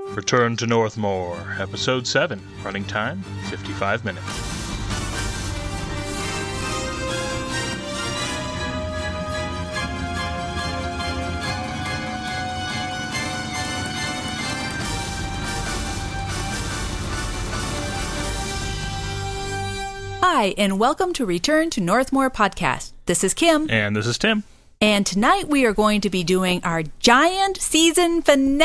Return to Northmoor, Episode 7, running time 55 minutes. Hi, and welcome to Return to Northmoor podcast. This is Kim. And this is Tim. And tonight we are going to be doing our giant season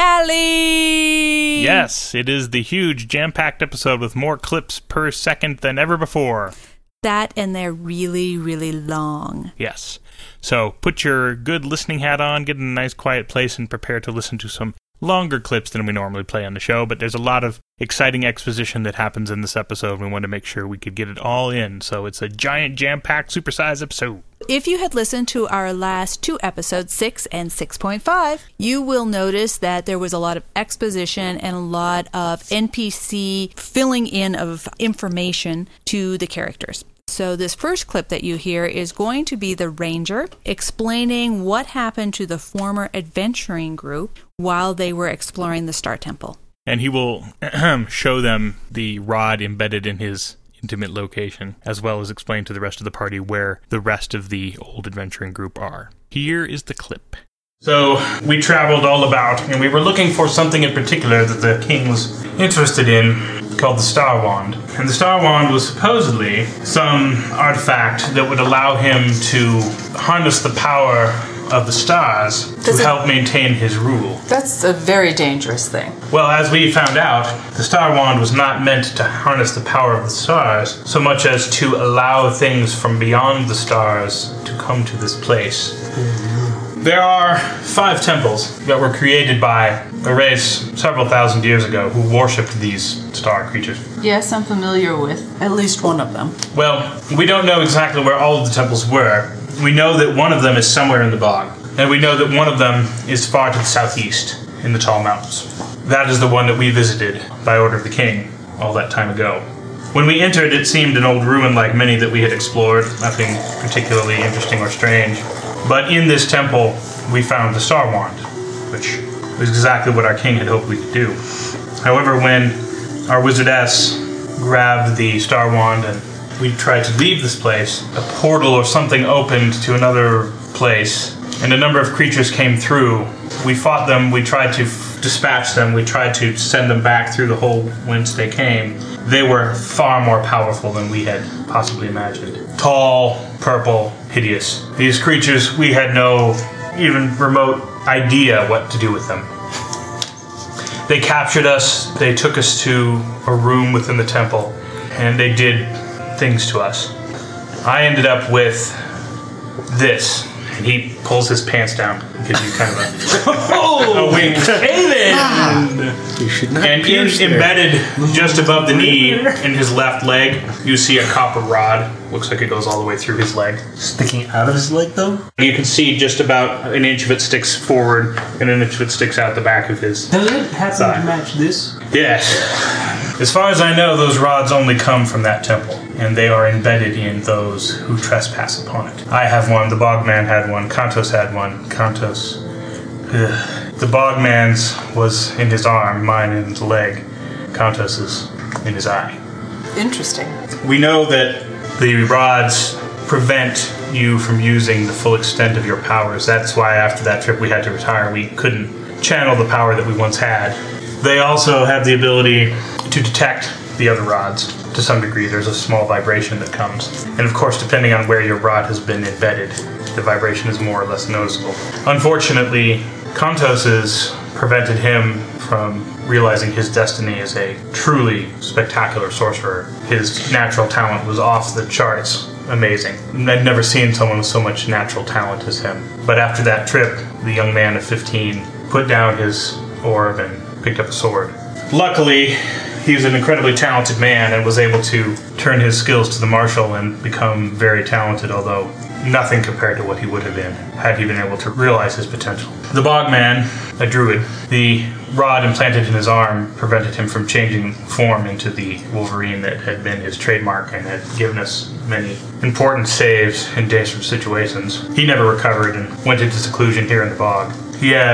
finale! Yes, it is the huge jam-packed episode with more clips per second than ever before. That, and they're really, really long. Yes. So put your good listening hat on, get in a nice quiet place, and prepare to listen to some longer clips than we normally play on the show, but there's a lot of exciting exposition that happens in this episode. We want to make sure we could get it all in, so it's a giant, jam-packed, supersized episode. If you had listened to our last two episodes, 6 and 6.5, you will notice that there was a lot of exposition and a lot of NPC filling in of information to the characters. So this first clip that you hear is going to be the ranger explaining what happened to the former adventuring group while they were exploring the Star Temple. And he will show them the rod embedded in his intimate location, as well as explain to the rest of the party where the rest of the old adventuring group are. Here is the clip. So, we traveled all about, and we were looking for something in particular that the king was interested in, called the Star Wand. And the Star Wand was supposedly some artifact that would allow him to harness the power of the stars to help maintain his rule. That's a very dangerous thing. Well, as we found out, the Star Wand was not meant to harness the power of the stars so much as to allow things from beyond the stars to come to this place. There are 5 temples that were created by a race several thousand years ago who worshipped these star creatures. Yes, I'm familiar with at least one of them. Well, we don't know exactly where all of the temples were. We know that one of them is somewhere in the bog, and we know that one of them is far to the southeast in the tall mountains. That is the one that we visited by order of the king all that time ago. When we entered, it seemed an old ruin like many that we had explored, nothing particularly interesting or strange. But in this temple, we found the Star Wand, which was exactly what our king had hoped we could do. However, when our wizardess grabbed the Star Wand and we tried to leave this place, a portal or something opened to another place, and a number of creatures came through. We fought them, we tried to dispatch them, we tried to send them back through the hole whence they came. They were far more powerful than we had possibly imagined. Tall, purple, hideous. These creatures, we had no even remote idea what to do with them. They captured us, they took us to a room within the temple, and they did things to us. I ended up with this, and he pulls his pants down, gives you kind of a wink. Hey then! You should not. And embedded just above the knee in his left leg, you see a copper rod. Looks like it goes all the way through his leg. Sticking out of his leg, though? You can see just about an inch of it sticks forward, and an inch of it sticks out the back of his Does it happen thigh. to match this? Yes. As far as I know, those rods only come from that temple, and they are embedded in those who trespass upon it. I have one, the Bogman had one, Kantos had one. Kantos. The Bogman's was in his arm, mine in his leg. Kantos's in his eye. Interesting. We know that the rods prevent you from using the full extent of your powers. That's why after that trip we had to retire. We couldn't channel the power that we once had. They also have the ability to detect the other rods to some degree. There's a small vibration that comes. And of course, depending on where your rod has been embedded, the vibration is more or less noticeable. Unfortunately, Kantos's prevented him from realizing his destiny as a truly spectacular sorcerer. His natural talent was off the charts. Amazing. I'd never seen someone with so much natural talent as him. But after that trip, the young man of 15 put down his orb and picked up a sword. Luckily, he was an incredibly talented man and was able to turn his skills to the martial and become very talented, although nothing compared to what he would have been had he been able to realize his potential. The Bogman, a druid, the rod implanted in his arm prevented him from changing form into the Wolverine that had been his trademark and had given us many important saves in dangerous situations. He never recovered and went into seclusion here in the bog. He has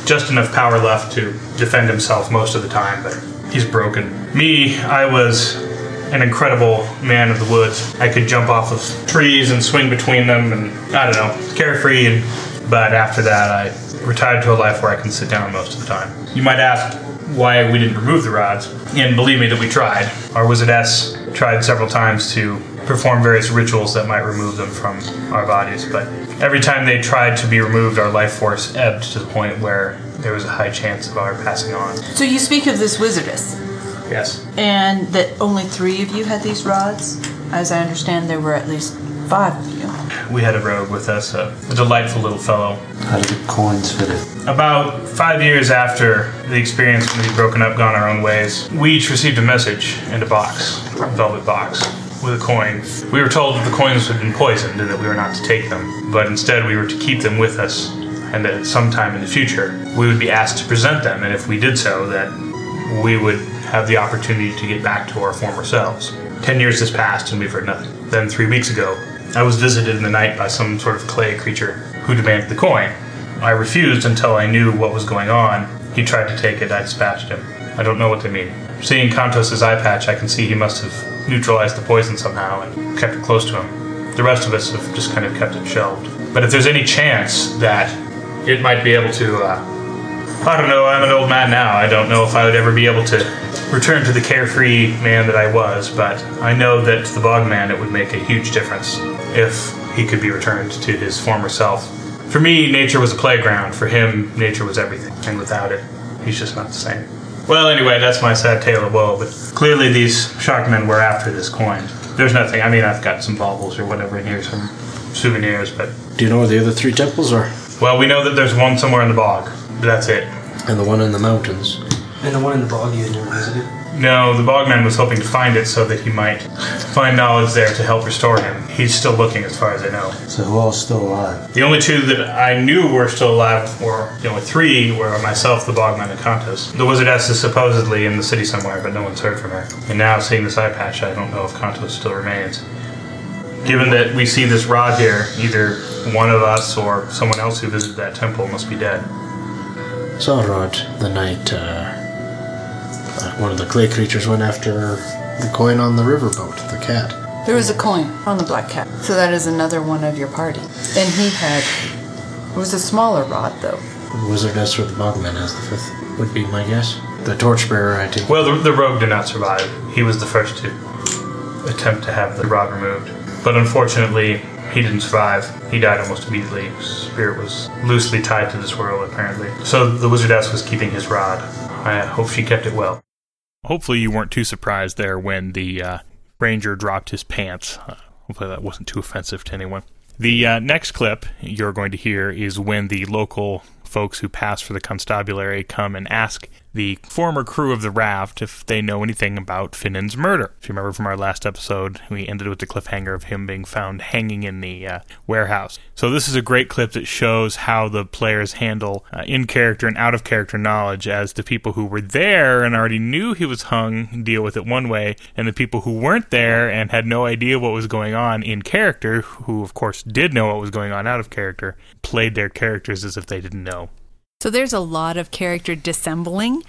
just enough power left to defend himself most of the time, but he's broken. Me, I was an incredible man of the woods. I could jump off of trees and swing between them, and I don't know, carefree. But after that, I retired to a life where I can sit down most of the time. You might ask why we didn't remove the rods, and believe me that we tried. Our Wizardess tried several times to perform various rituals that might remove them from our bodies, but every time they tried to be removed, our life force ebbed to the point where there was a high chance of our passing on. So you speak of this wizardess, Yes. and that only 3 of you had these rods? As I understand, there were at least 5 of you. We had a rogue with us, a delightful little fellow. How did the coins fit in? About 5 years after the experience when we'd broken up, gone our own ways, we each received a message in a box, a velvet box, with a coin. We were told that the coins had been poisoned and that we were not to take them, but instead we were to keep them with us, and that at some time in the future we would be asked to present them, and if we did so, that we would have the opportunity to get back to our former selves. 10 years has passed and we've heard nothing. Then 3 weeks ago, I was visited in the night by some sort of clay creature who demanded the coin. I refused until I knew what was going on. He tried to take it, I dispatched him. I don't know what they mean. Seeing Kantos' eye patch, I can see he must have neutralized the poison somehow and kept it close to him. The rest of us have just kind of kept it shelved. But if there's any chance that it might be able to, I don't know, I'm an old man now. I don't know if I would ever be able to return to the carefree man that I was, but I know that to the Bogman it would make a huge difference if he could be returned to his former self. For me, nature was a playground. For him, nature was everything, and without it, he's just not the same. Well, anyway, that's my sad tale of woe, but clearly these sharkmen were after this coin. There's nothing, I mean, I've got some baubles or whatever in here, some souvenirs, but... Do you know where the other 3 temples are? Well, we know that there's one somewhere in the bog, but that's it. And the one in the mountains? And the one in the bog you had never visited? No, the Bogman was hoping to find it so that he might find knowledge there to help restore him. He's still looking as far as I know. So who all's still alive? The only 2 that I knew were still alive, or the only 3, were myself, the Bogman, and Kantos. The Wizardess is supposedly in the city somewhere, but no one's heard from her. And now, seeing this eye patch, I don't know if Kantos still remains. Given that we see this rod here, either one of us or someone else who visited that temple must be dead. Saw Rod the night one of the clay creatures went after the coin on the riverboat, the cat. There was a coin on the black cat, so that is another one of your party. And he had... It was a smaller rod, though. The Wizardess or the Bogman has the 5th, would be my guess. The torchbearer, I think. Well, the rogue did not survive. He was the first to attempt to have the rod removed. But unfortunately, he didn't survive. He died almost immediately. His spirit was loosely tied to this world, apparently. So the Wizardess was keeping his rod. I hope she kept it well. Hopefully you weren't too surprised there when the ranger dropped his pants. Hopefully that wasn't too offensive to anyone. The next clip you're going to hear is when the local folks who pass for the constabulary come and ask the former crew of the raft if they know anything about Finnan's murder. If you remember from our last episode, we ended with the cliffhanger of him being found hanging in the warehouse. So this is a great clip that shows how the players handle in-character and out-of-character knowledge, as the people who were there and already knew he was hung deal with it one way, and the people who weren't there and had no idea what was going on in character, who of course did know what was going on out of character, played their characters as if they didn't know. So there's a lot of character dissembling,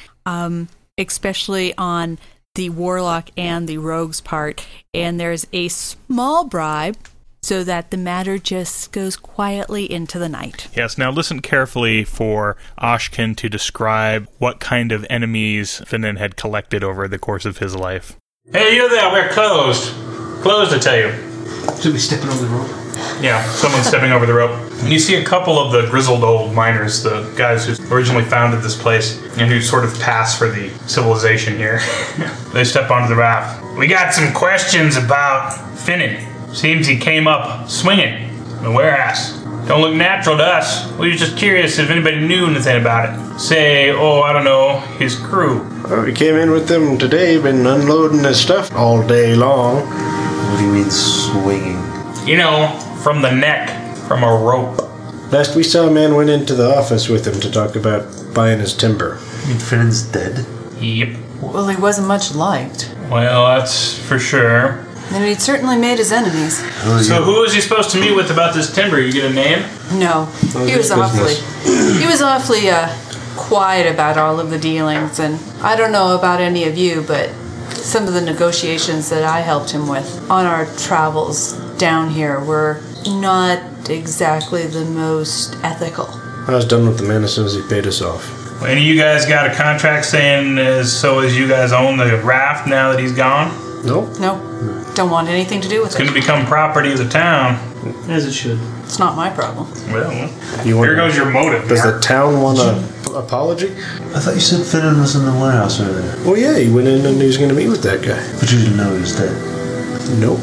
especially on the warlock and the rogue's part. And there's a small bribe so that the matter just goes quietly into the night. Yes, now listen carefully for Ashken to describe what kind of enemies Finnan had collected over the course of his life. Hey, you there, we're closed. Closed, I tell you. Should we step over the rope? Yeah, someone's stepping over the rope. You see a couple of the grizzled old miners, the guys who originally founded this place and who sort of pass for the civilization here. They step onto the raft. We got some questions about Finnan. Seems he came up swinging in the warehouse. Don't look natural to us. We were just curious if anybody knew anything about it. Say, I don't know, his crew. Well, we came in with them today, been unloading his stuff all day long. What do you mean swinging? You know, from the neck, from a rope. Last we saw, a man went into the office with him to talk about buying his timber. You mean Finnan's dead? Yep. Well, he wasn't much liked. Well, that's for sure. And he'd certainly made his enemies. So who was he supposed to meet with about this timber? You get a name? No, he was awfully quiet about all of the dealings, and I don't know about any of you, but some of the negotiations that I helped him with on our travels down here were not exactly the most ethical. I was done with the man as soon as he paid us off. Any of you guys got a contract saying as you guys own the raft now that he's gone? Nope. No, don't want anything to do with It's going it. to become property of the town. As it should. It's not my problem. Well, You want here goes your motive. Does Mark. the town want an apology? I thought you said Finnan was in the warehouse earlier. Well, yeah, he went in and he was going to meet with that guy. But you didn't know he was dead. Nope.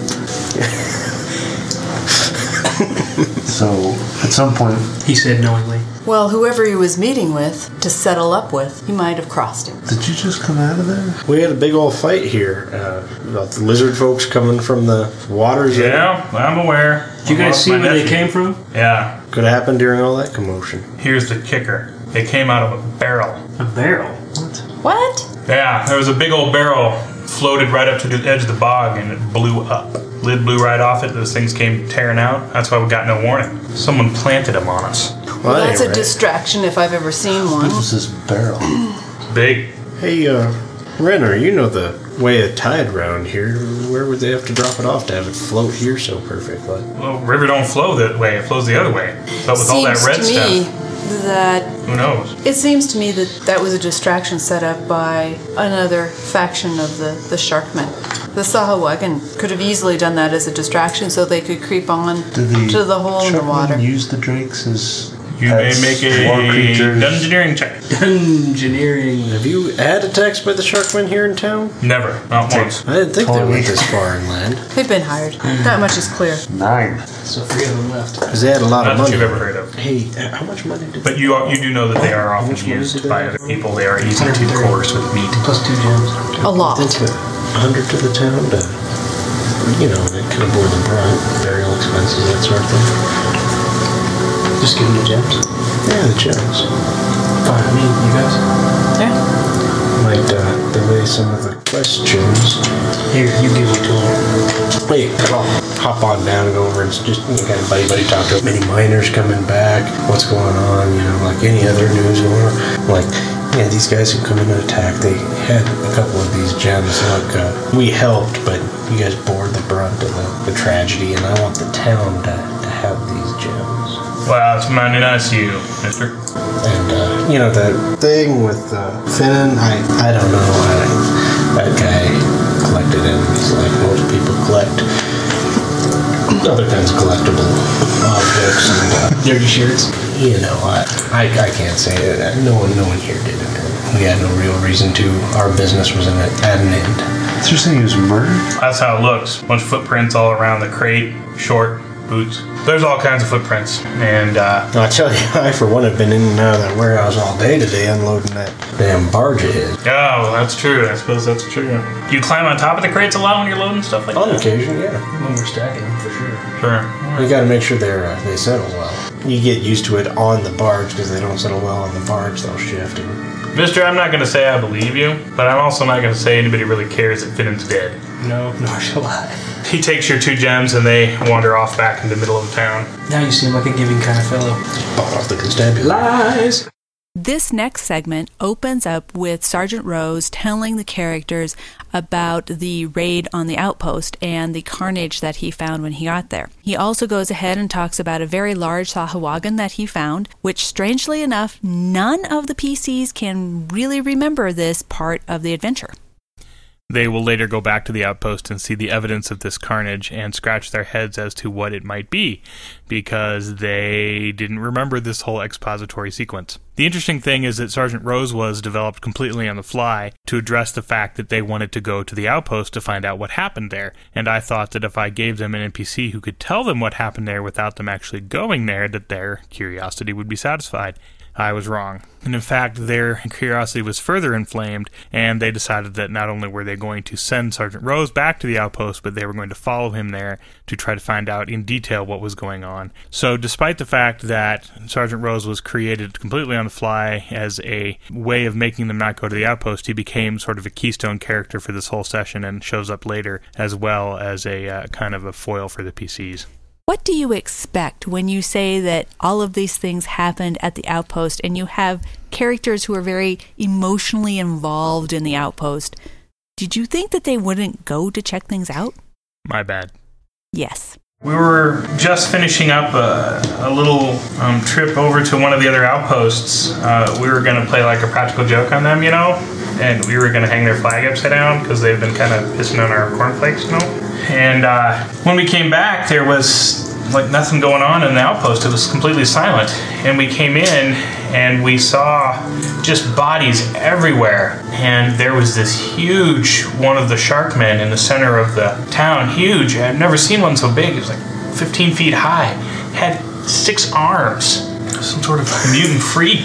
So, at some point, He said knowingly. Well, whoever he was meeting with to settle up with, he might have crossed him. did you just come out of there? We had a big old fight here about the lizard folks coming from the waters. Yeah, I'm aware. Did you guys Lost see my where they nephew. came from? Yeah. Could have happened during all that commotion. Here's the kicker. They came out of a barrel. A barrel. What? Yeah, there was a big old barrel floated right up to the edge of the bog and it blew up. Lid blew right off it. Those things came tearing out. That's why we got no warning. Someone planted them on us. Well, that's anyway. a distraction if I've ever seen one. What was this barrel? Big. Hey, Renner, you know the way it tied round here. Where would they have to drop it off to have it float here so perfectly? Well, river don't flow that way. It flows the other way. But with all that Seems red to me stuff, that who knows? it seems to me that that was a distraction set up by another faction of the Sharkmen. The Sahuagin could have easily done that as a distraction so they could creep on to the hole in the water. Sharkmen use the drakes as You may pets, make war a creatures. dungeoneering check. Engineering. Have you had attacks by the Sharkmen here in town? Never. Not once. I didn't think they Totally. went this far inland. They've been hired. That much is clear. 9. So 3 of them left. Because they had a lot Not of that money. you've ever heard of. Hey, how much money did But you do know that they are often much money used did they by have? other people. They are easy to coerce with meat. Plus 2 gems. A lot. That's 100 to the town to, you know, they could have bore the brunt, burial expenses, that sort of thing. Just give them the gems. Yeah, the gems. Fine, I mean, you guys. Yeah. Might delay some of the questions. Here, you give it to them. Wait, I'll hop on down and go over and just, you know, kind of buddy talk to many miners coming back, what's going on, you know, like any other news going on. Like, yeah, these guys who come in and attack, they had a couple of these gems. Look, we helped, but you guys bore the brunt of the tragedy, and I want the town to have these gems. Wow, it's mighty nice of you, mister. And, you know, that thing with Finnan, I don't know. That guy collected enemies like most people collect other kinds of collectible objects. And, Dirty shirts. you know, I can't say it. No one here did it. We had no real reason to. Our business was at an end. So you're saying he was murdered? That's how it looks. Bunch of footprints all around the crate, short boots. There's all kinds of footprints. And I tell you, I for one have been in and out of that warehouse all day today unloading that damn barge of his. yeah, well, that's true. I suppose that's true. You climb on top of the crates a lot when you're loading stuff like On that? occasion, yeah. When we're stacking them, for sure. Sure. You got to make sure they settle well. You get used to it on the barge because they don't settle well on the barge. They'll shift. And Mister, I'm not going to say I believe you, but I'm also not going to say anybody really cares that Finnan's dead. No, nor shall I. He takes your 2 gems and they wander off back in the middle of town. Now you seem like a giving kind of fellow. bought off the constabulary. Lies! This next segment opens up with Sergeant Rose telling the characters about the raid on the outpost and the carnage that he found when he got there. He also goes ahead and talks about a very large Sahuagin that he found, which strangely enough, none of the PCs can really remember this part of the adventure. They will later go back to the outpost and see the evidence of this carnage and scratch their heads as to what it might be, because they didn't remember this whole expository sequence. The interesting thing is that Sergeant Rose was developed completely on the fly to address the fact that they wanted to go to the outpost to find out what happened there, and I thought that if I gave them an NPC who could tell them what happened there without them actually going there, that their curiosity would be satisfied. I was wrong. And in fact, their curiosity was further inflamed, and they decided that not only were they going to send Sergeant Rose back to the outpost, but they were going to follow him there to try to find out in detail what was going on. So despite the fact that Sergeant Rose was created completely on the fly as a way of making them not go to the outpost, he became sort of a keystone character for this whole session and shows up later as well as a kind of a foil for the PCs. What do you expect when you say that all of these things happened at the outpost and you have characters who are very emotionally involved in the outpost? Did you think that they wouldn't go to check things out? My bad. Yes. We were just finishing up a little trip over to one of the other outposts. We were going to play like a practical joke on them, and we were going to hang their flag upside down because they've been kind of pissing on our cornflakes, And when we came back, there was like nothing going on in the outpost. It was completely silent. And we came in and we saw just bodies everywhere. And there was this huge one of the Sharkmen in the center of the town. Huge. I've never seen one so big. It was like 15 feet high. It had 6 arms. Some sort of mutant freak.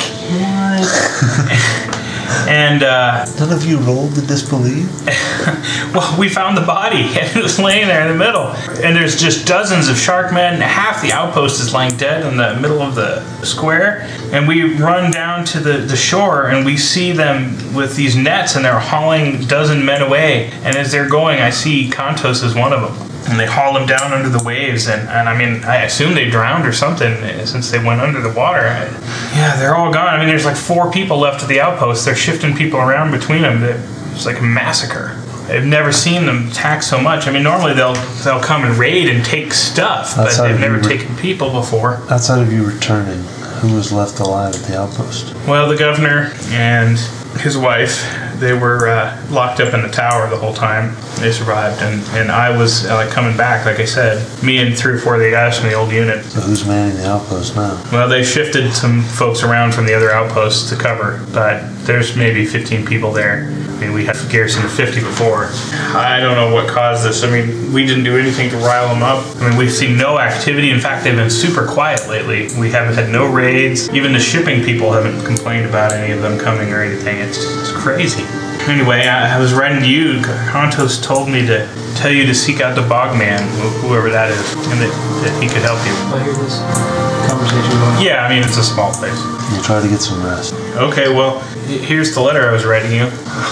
What? And None of you rolled to disbelieve? well, we found the body, and it was laying there in the middle. And there's just dozens of Sharkmen. Half the outpost is lying dead in the middle of the square. And we run down to the shore, and we see them with these nets, and they're hauling a dozen men away. And as they're going, I see Kantos as one of them. And they haul him down under the waves, and I mean, I assume they drowned or something since they went under the water. Yeah, they're all gone. I mean, there's like 4 people left at the outpost. They're shifting people around between them. It's like a massacre. I've never seen them attack so much. I mean, normally they'll come and raid and take stuff, but they've never taken people before. Outside of you returning, who was left alive at the outpost? Well, the governor and his wife, they were locked up in the tower the whole time. They survived, and I was coming back, like I said. Me and 3 or 4 of the guys from the old unit. So who's manning the outpost now? Well, they shifted some folks around from the other outposts to cover, but there's maybe 15 people there. I mean, we had a garrison of 50 before. I don't know what caused this. I mean, we didn't do anything to rile them up. I mean, we've seen no activity. In fact, they've been super quiet lately. We haven't had no raids. Even the shipping people haven't complained about any of them coming or anything. It's crazy. Anyway, I was writing to you. Kantos told me to tell you to seek out the Bogman, whoever that is, and that he could help you. I hear this conversation going on. Yeah, I mean, it's a small place. You try to get some rest. Okay, well, here's the letter I was writing you.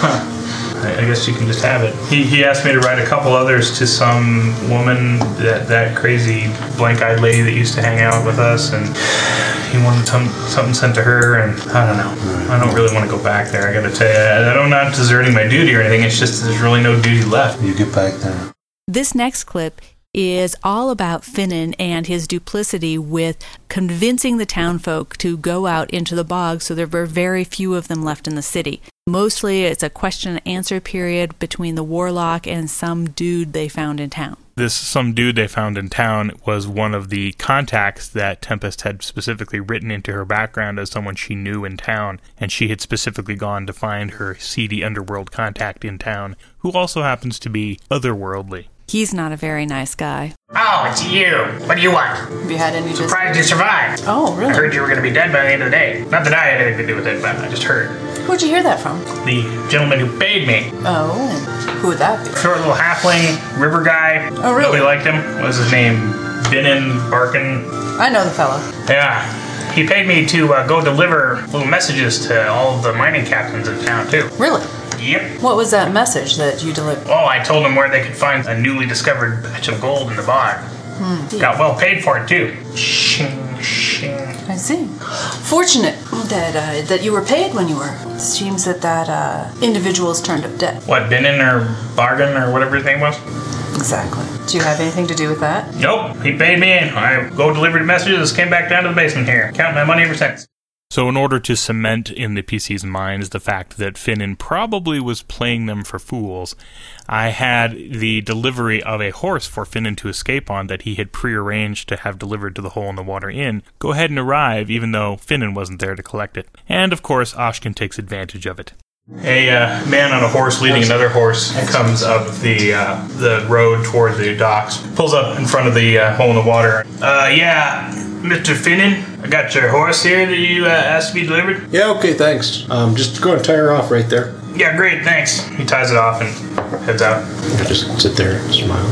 I guess you can just have it. He asked me to write a couple others to some woman, that crazy blank-eyed lady that used to hang out with us, and he wanted something sent to her, and I don't know. I don't really want to go back there, I gotta tell you. I'm not deserting my duty or anything, it's just there's really no duty left. You get back there. This next clip is all about Finan and his duplicity with convincing the townfolk to go out into the bog, so there were very few of them left in the city. Mostly it's a question and answer period between the warlock and some dude they found in town. This some dude they found in town was one of the contacts that Tempest had specifically written into her background as someone she knew in town, and she had specifically gone to find her seedy underworld contact in town, who also happens to be otherworldly. He's not a very nice guy. Oh, it's you. What do you want? Have you had any Surprised you survived. Oh, I really? heard you were going to be dead by the end of the day. Not that I had anything to do with it, but I just heard. Where'd you hear that from? The gentleman who paid me. Oh, and who would that be? Short little halfling, river guy. Oh, really? Nobody liked him. What was his name? Binin Barkin. I know the fella. Yeah. He paid me to go deliver little messages to all of the mining captains in town, too. Really? Yep. What was that message that you delivered? Oh, I told them where they could find a newly discovered patch of gold in the bog. Got well paid for it, too. Shing, shing. I see. Fortunate that you were paid when you were. It seems that individual's turned up dead. What, Binin or Bargain or whatever his name was? Exactly. Do you have anything to do with that? Nope. He paid me and I go delivered messages, came back down to the basement here. Counting my money ever since. So in order to cement in the PC's minds the fact that Finan probably was playing them for fools, I had the delivery of a horse for Finan to escape on that he had prearranged to have delivered to the Hole in the Water Inn go ahead and arrive, even though Finan wasn't there to collect it. And of course, Ashkin takes advantage of it. A man on a horse leading another horse comes up the road toward the docks, pulls up in front of the Hole in the Water. Yeah, Mr. Finan, I got your horse here that you asked to be delivered. Yeah, okay, thanks. Just go and tie her off right there. Yeah, great, thanks. He ties it off and heads out. I just sit there and smile.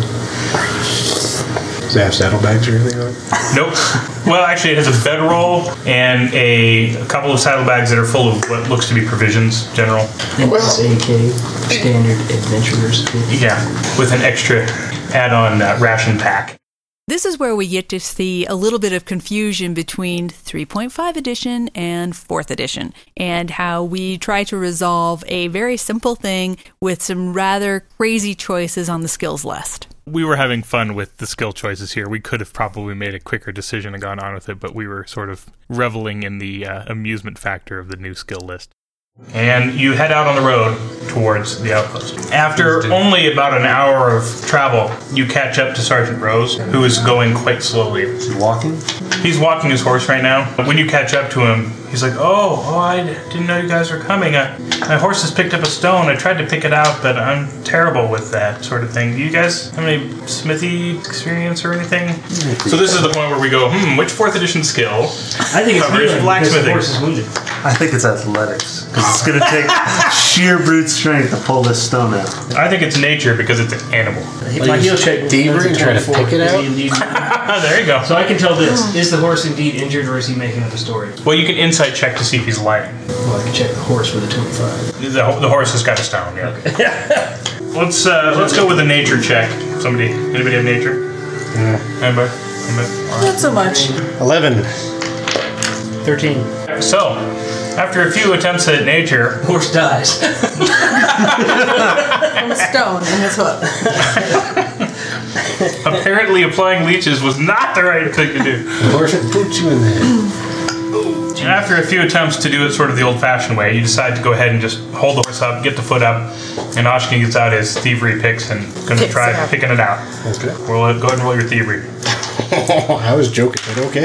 Does it have saddlebags or anything on it? Nope. Well, actually, it has a bedroll and a couple of saddlebags that are full of what looks to be provisions, general. AK, standard adventurers. Yeah, with an extra add-on ration pack. This is where we get to see a little bit of confusion between 3.5 edition and 4th edition, and how we try to resolve a very simple thing with some rather crazy choices on the skills list. We were having fun with the skill choices here. We could have probably made a quicker decision and gone on with it, but we were sort of reveling in the amusement factor of the new skill list. And you head out on the road towards the outpost. After only about an hour of travel, you catch up to Sergeant Rose, who is going quite slowly. Is he walking? He's walking his horse right now. When you catch up to him, he's like, oh, I didn't know you guys were coming. My horse has picked up a stone. I tried to pick it out, but I'm terrible with that sort of thing. Do you guys have any smithy experience or anything? So this is the point where we go, which 4th edition skill? I think it's covers healing because the blacksmithing? horse is wounded. I think it's athletics. Because it's going to take sheer brute strength to pull this stone out. I think it's nature because it's an animal. My heel check was thievery and try to 24. pick it Is out? he indeed- There you go. So I can tell this. Is the horse indeed injured or is he making up a story? Well, you can insight check to see if he's lying. Well, I can check the horse with a 25. The horse has got a stone, yeah. Let's go with a nature check. Anybody have nature? Anybody? Not so much. 11. 13. So, after a few attempts at nature, Horse dies. From a stone in his hoof. apparently applying leeches was not the right thing to do. The horse would boot you in the head. After a few attempts to do it sort of the old-fashioned way, you decide to go ahead and just hold the horse up, get the foot up, and Oshkin gets out his thievery picks and going to Picks try it up. picking it out. Okay. Well, go ahead and roll your thievery. I was joking, but okay.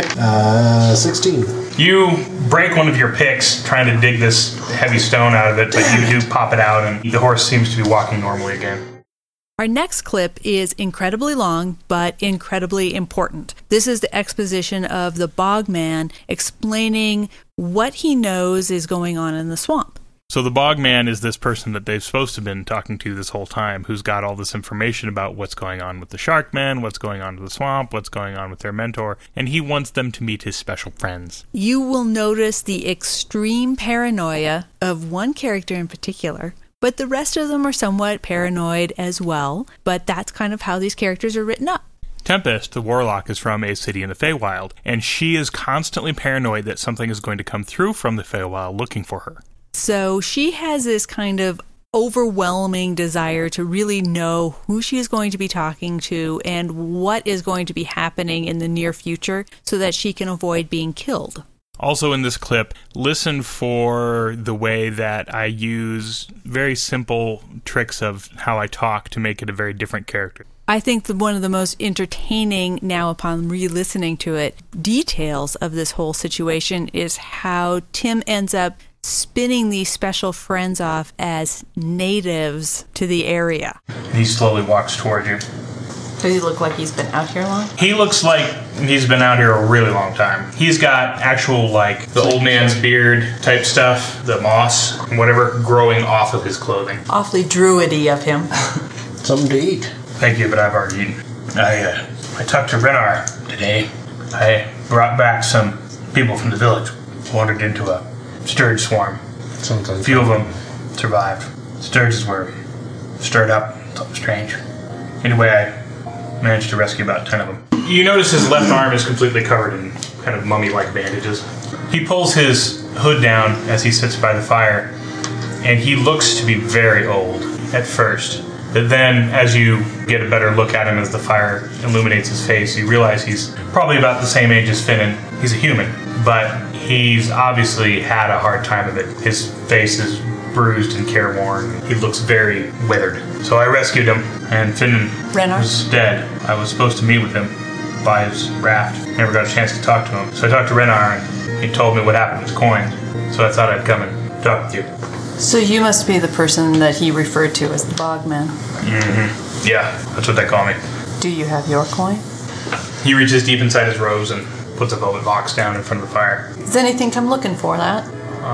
16. You break one of your picks trying to dig this heavy stone out of it, but you do pop it out, and the horse seems to be walking normally again. Our next clip is incredibly long, but incredibly important. This is the exposition of the Bogman explaining what he knows is going on in the swamp. So the Bogman is this person that they've supposed to have been talking to this whole time, who's got all this information about what's going on with the Sharkmen, what's going on with the swamp, what's going on with their mentor, and he wants them to meet his special friends. You will notice the extreme paranoia of one character in particular, but the rest of them are somewhat paranoid as well, but that's kind of how these characters are written up. Tempest, the warlock, is from a city in the Feywild, and she is constantly paranoid that something is going to come through from the Feywild looking for her. So she has this kind of overwhelming desire to really know who she is going to be talking to and what is going to be happening in the near future so that she can avoid being killed. Also in this clip, listen for the way that I use very simple tricks of how I talk to make it a very different character. I think one of the most entertaining, now upon re-listening to it, details of this whole situation is how Tim ends up spinning these special friends off as natives to the area. And he slowly walks toward you. Does he look like he's been out here long? He looks like he's been out here a really long time. He's got actual, like, the old man's beard type stuff, the moss, and whatever, growing off of his clothing. Awfully druidy of him. Something to eat. Thank you, but I've already eaten. I talked to Renar today. I brought back some people from the village. Wandered into a sturge swarm. Sounds like A few of them survived. Sturges were stirred up. Something strange. Anyway, I managed to rescue about 10 of them. You notice his left arm is completely covered in kind of mummy-like bandages. He pulls his hood down as he sits by the fire, and he looks to be very old at first. But then, as you get a better look at him as the fire illuminates his face, you realize he's probably about the same age as Finnan. He's a human, but he's obviously had a hard time of it. His face is bruised and careworn. He looks very withered. So I rescued him, and Finnan Renar? was dead. I was supposed to meet with him by his raft. Never got a chance to talk to him. So I talked to Renar, and he told me what happened with the coins. So I thought I'd come and talk with you. So you must be the person that he referred to as the Bogman. Mm-hmm. Yeah, that's what they call me. Do you have your coin? He reaches deep inside his robes and puts a velvet box down in front of the fire. Does anything come looking for that?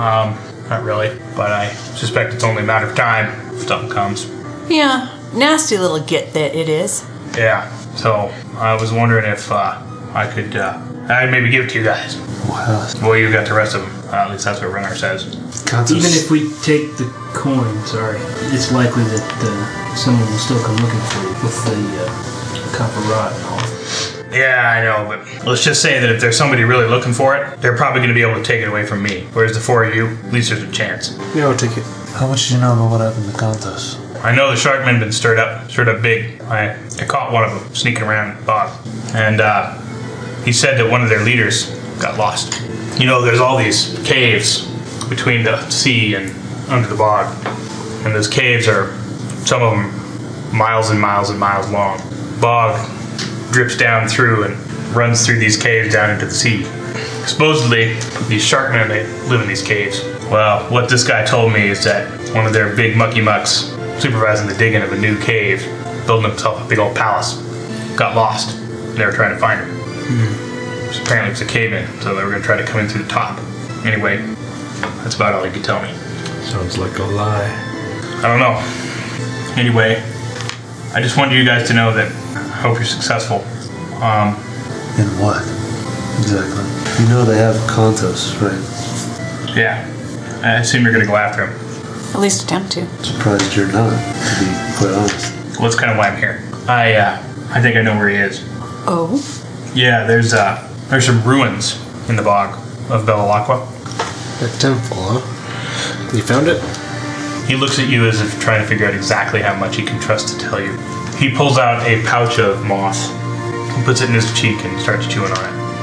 Not really, but I suspect it's only a matter of time if something comes. Yeah, nasty little git that it is. Yeah, so I was wondering if I could I'd maybe give it to you guys. Well, you got the rest of them. At least that's what Renar says. Even if we take the coin, it's likely that someone will still come looking for you with the copper rod and all. Yeah, I know, but let's just say that if there's somebody really looking for it, they're probably going to be able to take it away from me. Whereas the four of you, at least there's a chance. Yeah, I'll take it. How much do you know about what happened to Contos? I know the Sharkmen been stirred up big. I caught one of them sneaking around the bog. And he said that one of their leaders got lost. You know, there's all these caves between the sea and under the bog. And those caves are, some of them, miles and miles and miles long. Bog drips down through and runs through these caves down into the sea. Supposedly, these Sharkmen, they live in these caves. Well, what this guy told me is that one of their big mucky mucks supervising the digging of a new cave, building himself a big old palace, got lost. They were trying to find him. Apparently it was a cave-in, so they were going to try to come in through the top. Anyway, that's about all he could tell me. Sounds like a lie. I don't know. Anyway, I just wanted you guys to know that I hope you're successful. In what? Exactly. You know they have Contos, right? Yeah. I assume you're going to go after him. At least attempt to. Surprised you're not, to be quite honest. Well, that's kind of why I'm here. I think I know where he is. Oh? Yeah, there's some ruins in the bog of Belalaqua. That temple, huh? You found it? He looks at you as if trying to figure out exactly how much he can trust to tell you. He pulls out a pouch of moss, puts it in his cheek, and starts chewing on it.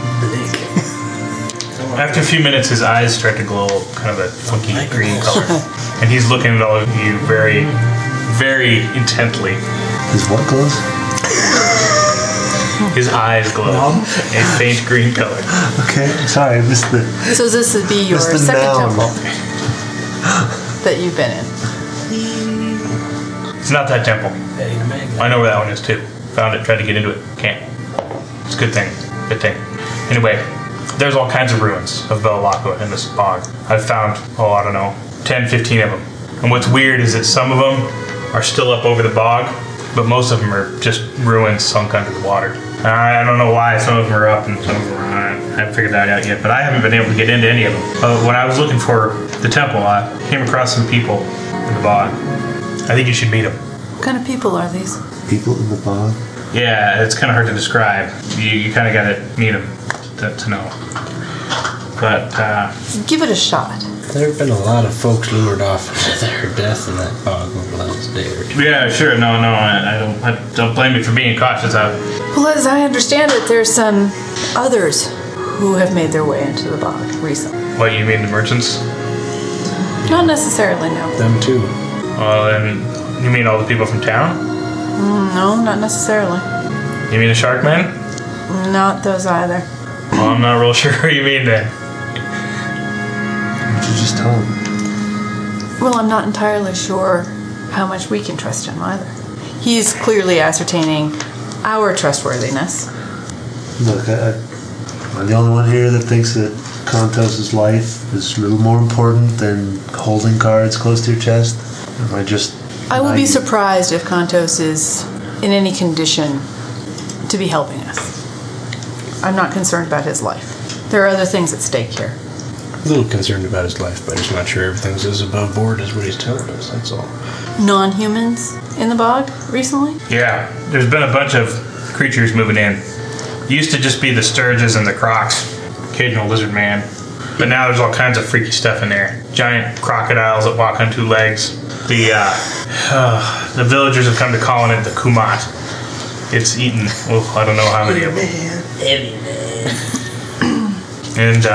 After a few minutes, his eyes start to glow kind of a funky green color. And he's looking at all of you very, very intently. His what glows? His eyes glow a faint green color. Okay, sorry, I missed the... So this would be your Just the second noun. temple that you've been in. It's not that temple. I know where that one is too. Found it, tried to get into it. Can't. It's a good thing. Good thing. Anyway, there's all kinds of ruins of Belalaqua in this bog. I've found, I don't know, 10, 15 of them. And what's weird is that some of them are still up over the bog, but most of them are just ruins sunk under the water. I don't know why some of them are up and some of them are not. I haven't figured that out yet, but I haven't been able to get into any of them. When I was looking for the temple, I came across some people in the bog. I think you should meet them. What kind of people are these? People in the bog? Yeah, it's kind of hard to describe. You kind of got to meet them to know. But, Give it a shot. There have been a lot of folks lured off to their death in that bog over the last day or two. yeah, sure. No, I don't blame you for being cautious. Well, as I understand it, there's some others who have made their way into the bog recently. What, you mean the merchants? Not necessarily, no. Them too. And you mean all the people from town? No, not necessarily. You mean the Sharkmen? Not those either. Well, I'm not real sure who you mean then. Why don't you just tell him? Well, I'm not entirely sure how much we can trust him either. He's clearly ascertaining our trustworthiness. Look, I'm the only one here that thinks that Contos' life is a little more important than holding cards close to your chest. Am I just... I would be naive? surprised if Contos is in any condition to be helping us. I'm not concerned about his life. There are other things at stake here. A little concerned about his life, but he's not sure everything's as above board as what he's telling us, that's all. Non-humans in the bog recently? Yeah, there's been a bunch of creatures moving in. Used to just be the Sturges and the Crocs, occasional lizard man. But now there's all kinds of freaky stuff in there. Giant crocodiles that walk on two legs. The villagers have come to calling it the Kumat. It's eaten, I don't know how many of them. And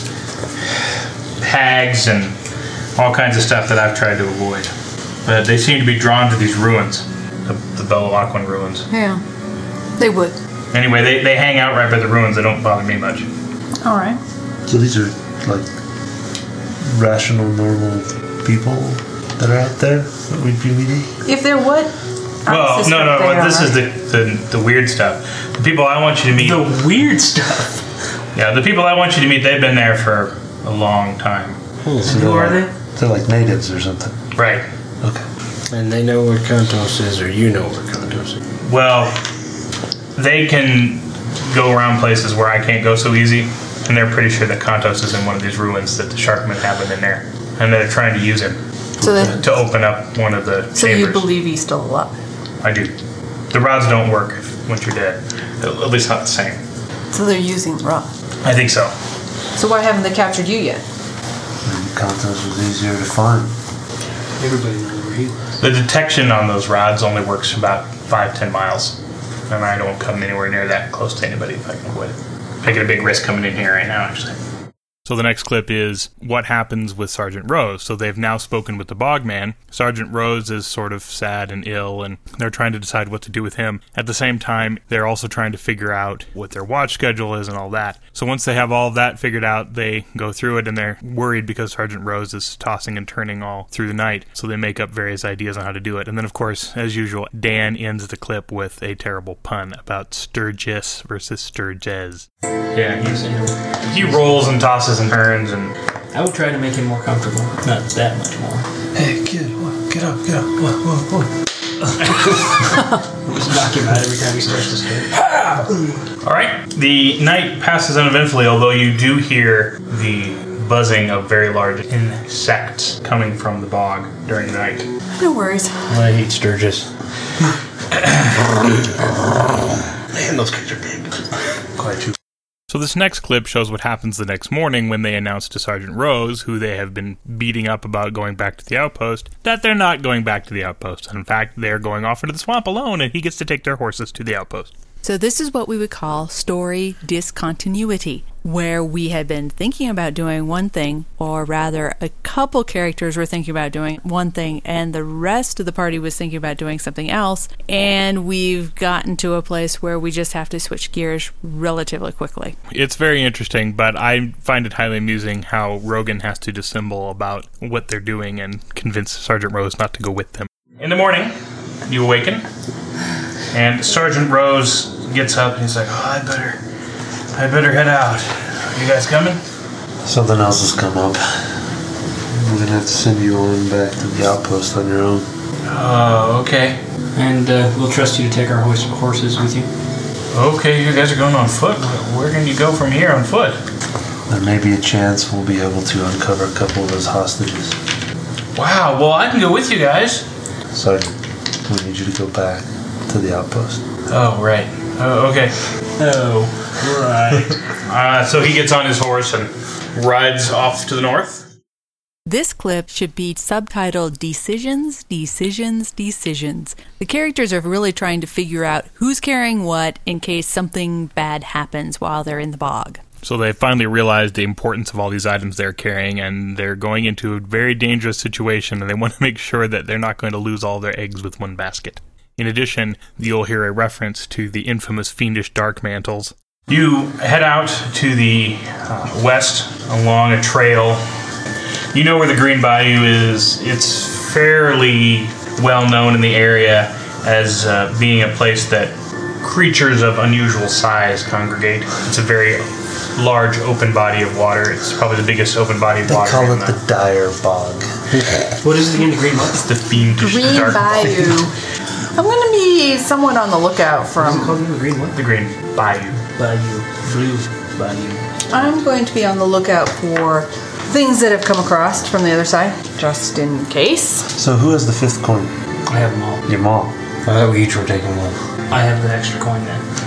hags and all kinds of stuff that I've tried to avoid. But they seem to be drawn to these ruins, the Belalaqua ruins. Yeah, they would. Anyway, they hang out right by the ruins. They don't bother me much. All right. So these are, like, rational, normal people that are out there that we'd be meeting? If they're what? Well, no. This is the weird stuff. The people I want you to meet. The weird stuff. Yeah, the people I want you to meet. They've been there for a long time. So Who are they? They're like natives or something. Right. Okay. And they know where Contos is, or you know where Contos is. Well, they can go around places where I can't go so easy, and they're pretty sure that Contos is in one of these ruins that the Sharkmen have in there, and they're trying to use him So, to open up one of the so chambers. you believe he's still alive? I do. The rods don't work once you're dead. At least not the same. So they're using the rod. I think so. So why haven't they captured you yet? And Contos was easier to find. Everybody knows where he was. The detection on those rods only works about 5-10 miles. And I don't come anywhere near that close to anybody if I can avoid it. Taking a big risk coming in here right now, actually. So the next clip is what happens with Sergeant Rose. So they've now spoken with the Bogman. Sergeant Rose is sort of sad and ill, and they're trying to decide what to do with him. At the same time, they're also trying to figure out what their watch schedule is and all that. So once they have all of that figured out, they go through it, and they're worried because Sergeant Rose is tossing and turning all through the night. So they make up various ideas on how to do it. And then, of course, as usual, Dan ends the clip with a terrible pun about Sturgis versus Sturges. Yeah, he rolls and tosses and turns, and I would try to make him more comfortable. Not that much more. Hey, kid, get up. What? We'll just knock him out every time he starts to speak. all right. The night passes uneventfully, although you do hear the buzzing of very large insects coming from the bog during the night. No worries. I hate Sturgis. Man, those guys are big. Quite true. So this next clip shows what happens the next morning when they announce to Sergeant Rose, who they have been beating up about going back to the outpost, that they're not going back to the outpost. In fact, they're going off into the swamp alone, and he gets to take their horses to the outpost. So this is what we would call story discontinuity, where we had been thinking about doing one thing, or rather a couple characters were thinking about doing one thing, and the rest of the party was thinking about doing something else, and we've gotten to a place where we just have to switch gears relatively quickly. It's very interesting, but I find it highly amusing how Rogan has to dissemble about what they're doing and convince Sergeant Rose not to go with them. In the morning, you awaken, and Sergeant Rose gets up and he's like, "Oh, I better head out. Are you guys coming?" Something else has come up. We're gonna have to send you on back to the outpost on your own. Oh, okay. And we'll trust you to take our horses with you. Okay, you guys are going on foot. Where can you go from here on foot? There may be a chance we'll be able to uncover a couple of those hostages. Wow, well, I can go with you guys. Sergeant, we need you to go back to the outpost. Oh, right. Oh, okay. Oh, right. So he gets on his horse and rides off to the north. This clip should be subtitled Decisions, Decisions, Decisions. The characters are really trying to figure out who's carrying what in case something bad happens while they're in the bog. So they finally realized the importance of all these items they're carrying, and they're going into a very dangerous situation, and they want to make sure that they're not going to lose all their eggs with one basket. In addition, you'll hear a reference to the infamous fiendish dark mantles. You head out to the west along a trail. You know where the Green Bayou is. It's fairly well known in the area as being a place that creatures of unusual size congregate. It's a very large open body of water. It's probably the biggest open body of They water. call it the Dire Bog. What is it again? The green what? It's the fiendish Green dark Bayou. I'm going to be somewhat on the lookout What's it from. called again? The green what? The Green Bayou. Bayou. Blue Bayou. I'm going to be on the lookout for things that have come across from the other side, just in case. So who has the fifth coin? I have them all. Your mom. I thought we each were taking one. I have the extra coin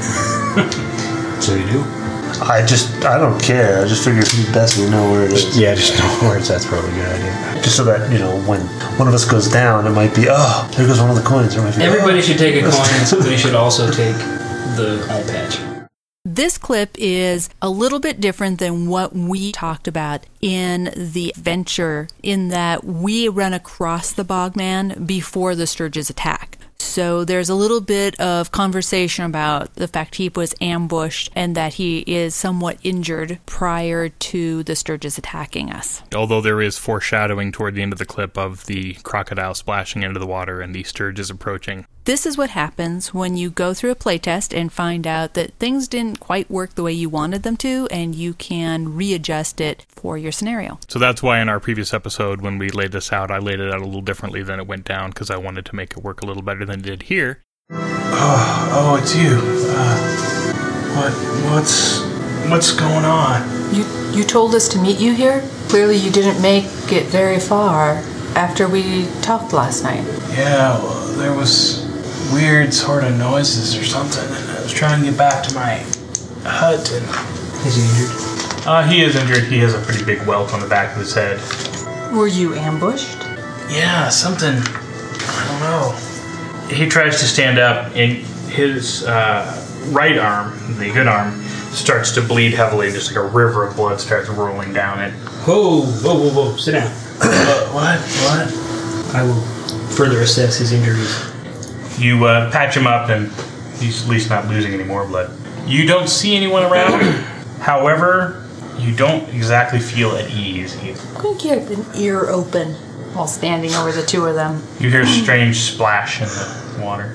then. So you do? I don't care. I just figured it'd be best to know where it is. Yeah, just know where it's at. That's probably a good idea. Just so that, when one of us goes down, it might be, oh, there goes one of the coins. Or it might be, Everybody should take a coin, and somebody should also take the eye patch. This clip is a little bit different than what we talked about in the venture, in that we run across the Bogman before the Sturges attack. So there's a little bit of conversation about the fact he was ambushed and that he is somewhat injured prior to the Sturges attacking us. Although there is foreshadowing toward the end of the clip of the crocodile splashing into the water and the Sturges approaching. This is what happens when you go through a playtest and find out that things didn't quite work the way you wanted them to, and you can readjust it for your scenario. So that's why in our previous episode, when we laid this out, I laid it out a little differently than it went down, because I wanted to make it work a little better than it did here. Oh, it's you. What's going on? You told us to meet you here? Clearly you didn't make it very far after we talked last night. Yeah, well, there was weird sort of noises or something, and was trying to get back to my hut and... Is he injured? He is injured. He has a pretty big welt on the back of his head. Were you ambushed? Yeah, something... I don't know. He tries to stand up, and his right arm, the good arm, starts to bleed heavily. Just like a river of blood starts rolling down it. Whoa, whoa, whoa, whoa. Sit down. What? I will further assess his injuries. You patch him up, and he's at least not losing any more blood. You don't see anyone around. However, you don't exactly feel at ease either. I'm going to get an ear open while standing over the two of them. You hear a strange splash in the water.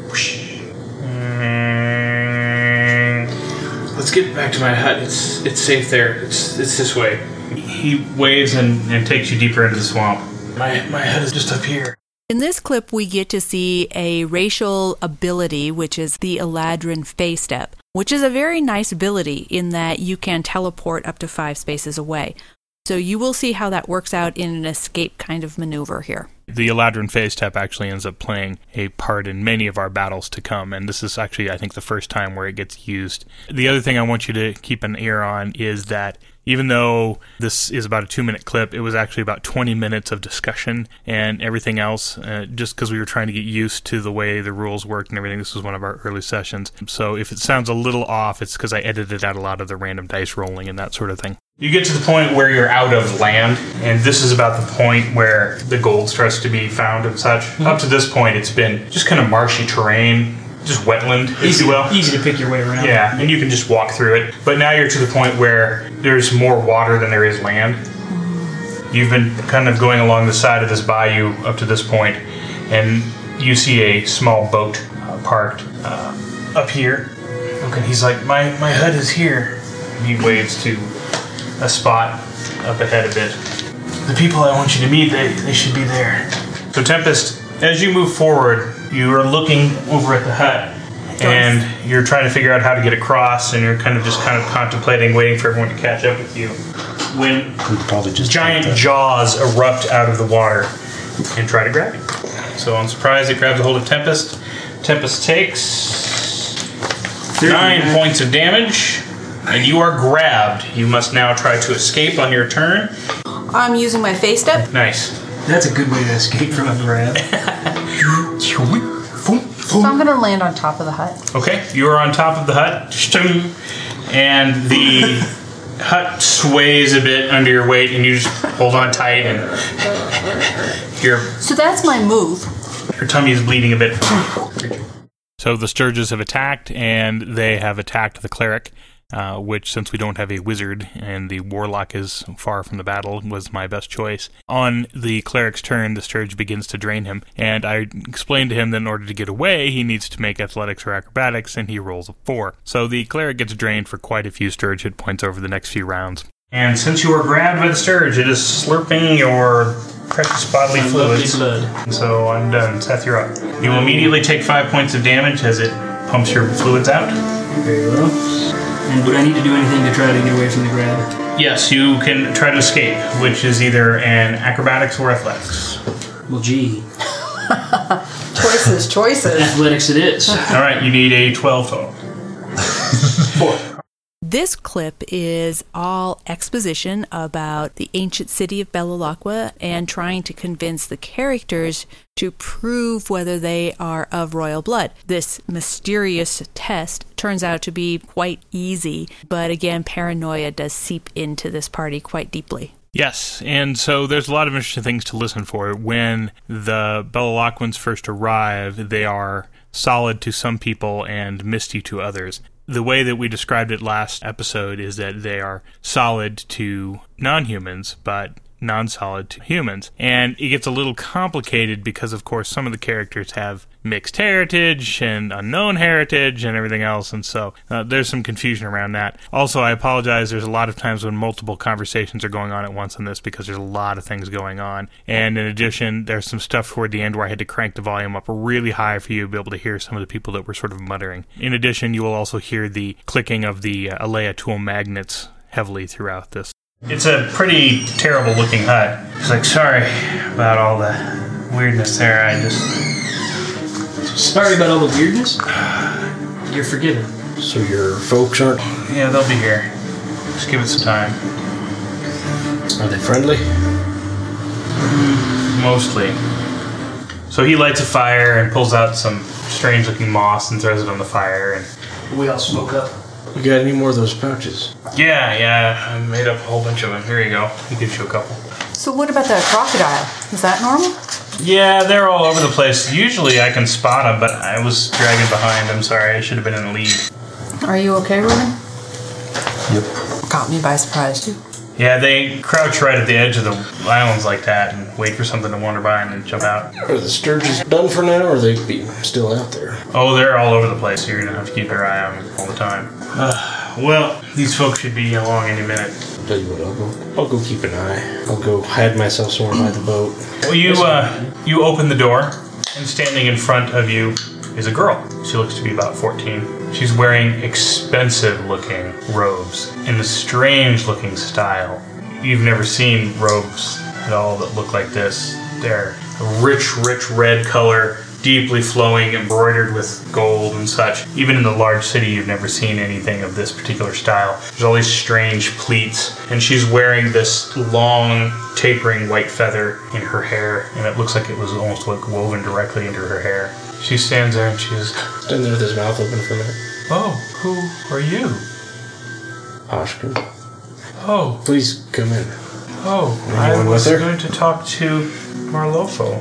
Let's get back to my hut. It's safe there. It's this way. He waves and takes you deeper into the swamp. My hut is just up here. In this clip, we get to see a racial ability, which is the Eladrin Phase Step, which is a very nice ability in that you can teleport up to 5 spaces away. So you will see how that works out in an escape kind of maneuver here. The Eladrin Phase Step actually ends up playing a part in many of our battles to come, and this is actually, I think, the first time where it gets used. The other thing I want you to keep an ear on is that even though this is about a 2-minute clip, it was actually about 20 minutes of discussion and everything else, just because we were trying to get used to the way the rules worked and everything. This was one of our early sessions. So if it sounds a little off, it's because I edited out a lot of the random dice rolling and that sort of thing. You get to the point where you're out of land, and this is about the point where the gold starts to be found and such. Mm-hmm. Up to this point, it's been just kind of marshy terrain, just wetland, if you will. Easy to pick your way around. Yeah, and you can just walk through it. But now you're to the point where there's more water than there is land. You've been kind of going along the side of this bayou up to this point, and you see a small boat parked up here. Okay, he's like, my hut is here. And he waves to a spot up ahead a bit. The people I want you to meet, they should be there. So Tempest, as you move forward, you are looking over at the hut, and you're trying to figure out how to get across, and you're kind of contemplating, waiting for everyone to catch up with you. When giant jaws erupt out of the water and try to grab you. So on surprise, it grabs a hold of Tempest. Tempest takes 9 points of damage. And you are grabbed. You must now try to escape on your turn. I'm using my Phase Step. Nice. That's a good way to escape from a grab. So I'm going to land on top of the hut. Okay, you are on top of the hut. And the hut sways a bit under your weight, and you just hold on tight, and So that's my move. Your tummy is bleeding a bit. So the Sturges have attacked, and they have attacked the cleric. Which, since we don't have a wizard and the warlock is far from the battle, was my best choice. On the cleric's turn, the Sturge begins to drain him, and I explained to him that in order to get away, he needs to make athletics or acrobatics, and he rolls a 4. So the cleric gets drained for quite a few Sturge hit points over the next few rounds. And since you were grabbed by the Sturge, it is slurping your precious bodily fluids. Blood. So I'm done. Seth, you're up. You will immediately take 5 points of damage as it pumps your fluids out. Very well. And would I need to do anything to try to get away from the grab? Yes, you can try to escape, which is either an acrobatics or athletics. Well, gee. Choices. Athletics it is. All right, you need a 12 total. 4. This clip is all exposition about the ancient city of Bellalaqua and trying to convince the characters to prove whether they are of royal blood. This mysterious test turns out to be quite easy, but again, paranoia does seep into this party quite deeply. Yes, and so there's a lot of interesting things to listen for. When the Bellalaquans first arrive, they are solid to some people and misty to others. The way that we described it last episode is that they are solid to non-humans, but non-solid to humans. And it gets a little complicated because, of course, some of the characters have mixed heritage and unknown heritage and everything else, and so there's some confusion around that. Also, I apologize, there's a lot of times when multiple conversations are going on at once in this because there's a lot of things going on. And in addition, there's some stuff toward the end where I had to crank the volume up really high for you to be able to hear some of the people that were sort of muttering. In addition, you will also hear the clicking of the Alea tool magnets heavily throughout this. It's a pretty terrible looking hut. He's like, sorry about all the weirdness there. Sorry about all the weirdness? You're forgiven. So your folks aren't... Yeah, they'll be here. Just give it some time. Are they friendly? Mostly. So he lights a fire and pulls out some strange-looking moss and throws it on the fire. And We all smoke up. You got any more of those pouches? yeah, I made up a whole bunch of them. Here you go. He gives you a couple. So what about that crocodile? Is that normal? Yeah, they're all over the place. Usually I can spot them, but I was dragging behind. I'm sorry. I should have been in the lead. Are you okay, Ruben? Yep. Caught me by surprise, too. Yeah, they crouch right at the edge of the islands like that and wait for something to wander by and then jump out. Are the sturgeons done for now, or are they still out there? Oh, they're all over the place, so you're going to have to keep your eye on them all the time. Well, these folks should be along any minute. Tell you what, I'll go keep an eye. I'll go hide myself somewhere by the boat. Well, you open the door, and standing in front of you is a girl. She looks to be about 14. She's wearing expensive-looking robes in a strange-looking style. You've never seen robes at all that look like this. They're a rich red color, deeply flowing, embroidered with gold and such. Even in the large city, you've never seen anything of this particular style. There's all these strange pleats, and she's wearing this long, tapering white feather in her hair, and it looks like it was almost like woven directly into her hair. She stands there and she's Standing there with his mouth open for a minute. "Oh, who are you? Oshkin, Oh, please come in. oh, Anyone I was with her? going to talk to Marlofo.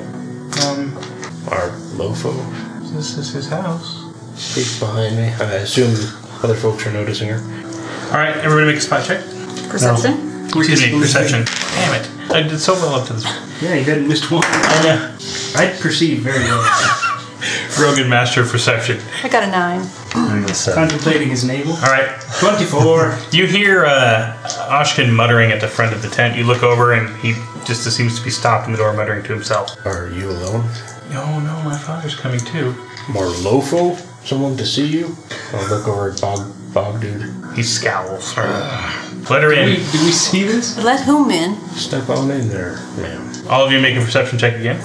Our Lofo. This is his house." She's behind me. I assume other folks are noticing her. All right, everybody make a spot check. Perception? Excuse me, perception. Damn it, I did so well up to this. Yeah, you hadn't missed one. I know. I perceive very well. Rogan master of perception. I got a 9. I got 7. Contemplating his navel. All right, 24. you hear Oshkin muttering at the front of the tent. You look over and he just seems to be stopped in the door muttering to himself. Are you alone? No, my father's coming too. Marlofo? Someone to see you? I'll look over at Bog Dude. He scowls. Let her in. Do we see this? Let whom in? Step on in there, ma'am. All of you make a perception check again.